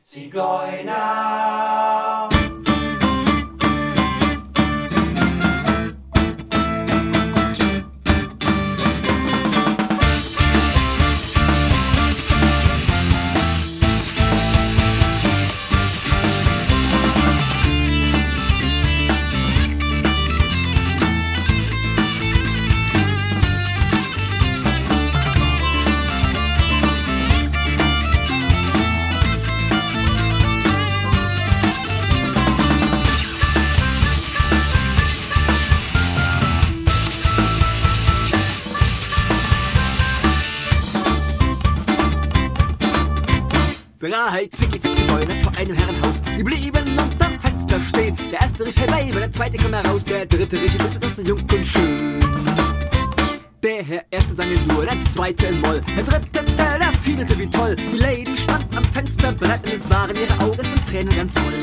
Zigeuner. Drei Zigeuner vor einem Herrenhaus, die blieben unterm Fenster stehen. Der erste rief hey Baby, der zweite kam heraus, der dritte rief ein bisschen das jung und schön. Der erste sang in Dur, der zweite in Moll, der dritte, der fiedelte wie toll. Die Lady stand am Fensterbrett und es waren ihre Augen von Tränen ganz voll.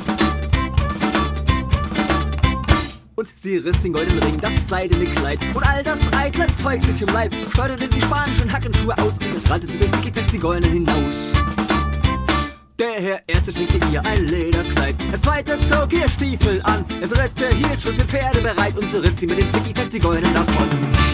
Und sie riss den goldenen Ring, das seidene Kleid und all das eitle Zeug sich im Leib, schleuderte die spanischen Hackenschuhe aus und rannte zu den Zigeunern hinaus. Der erste schenkte ihr ein Lederkleid, der zweite zog ihr Stiefel an, der dritte hielt schon für Pferde bereit und so ritt sie mit den Zigeunern davon.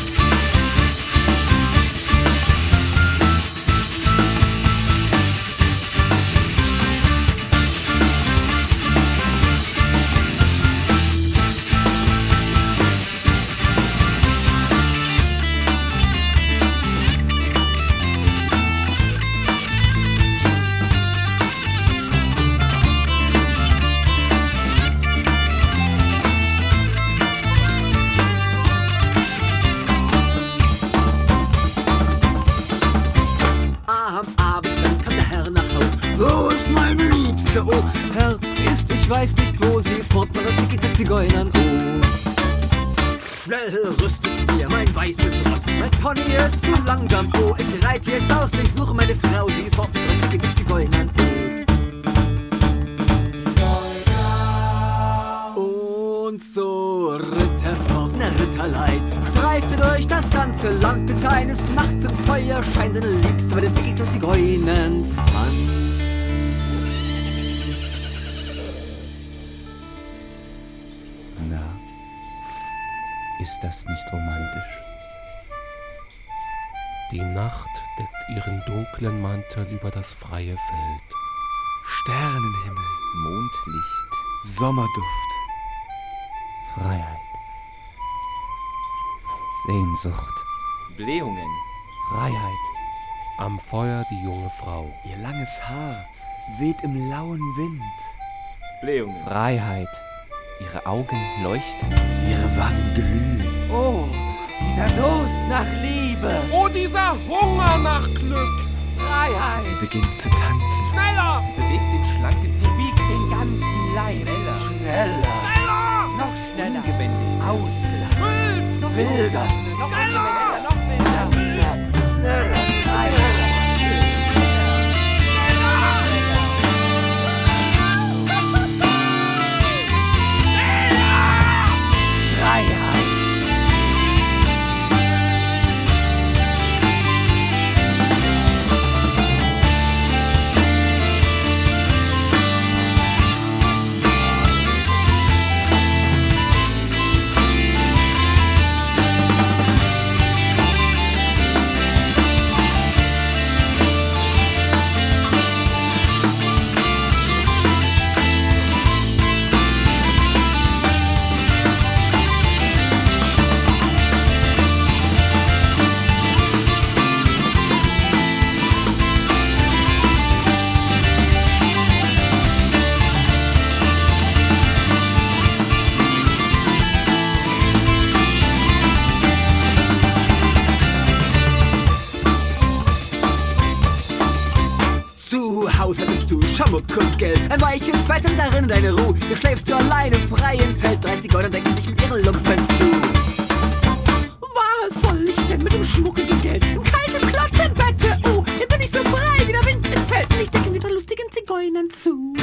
Oh, Herr, sie ist, ich weiß nicht wo, sie ist fort mit den Zigeunern, oh. Schnell rüstet mir mein weißes Ross, mein Pony ist zu langsam, oh. Ich reite jetzt aus, ich suche meine Frau, sie ist fort mit den Zigeunern, oh. Und so ritt er fort, der Ritterlein, streifte durch das ganze Land, bis eines Nachts im Feuerschein seine Liebste bei den Zigeunern fand. Ist das nicht romantisch? Die Nacht deckt ihren dunklen Mantel über das freie Feld. Sternenhimmel, Mondlicht, Sommerduft, Freiheit, Sehnsucht, Blähungen, Freiheit. Am Feuer die junge Frau. ihr langes Haar weht im lauen Wind. Blähungen, Freiheit. Ihre Augen leuchten. ihre Wangen glühen. Oh, dieser Durst nach Liebe. Oh, dieser Hunger nach Glück. Freiheit. Sie beginnt zu tanzen. Schneller, Bewegt den schlanken Sie wiegt den ganzen Leib. schneller, schneller, Noch schneller. ungebändigt, ausgelassen, Wild. Noch wilder, Noch schneller. wilder. Noch wilder. schneller. Zu Hause bist du Schammuck und Geld, ein weiches Bett und darin deine Ruhe. Hier schläfst du allein im freien Feld, 3 Zigeuner decken dich mit ihren Lumpen zu. Was soll ich denn mit dem schmuckigen Geld? Im kalten Klotz im Bette, oh, hier bin ich so frei wie der Wind im Feld und ich decke mit den lustigen Zigeunern zu.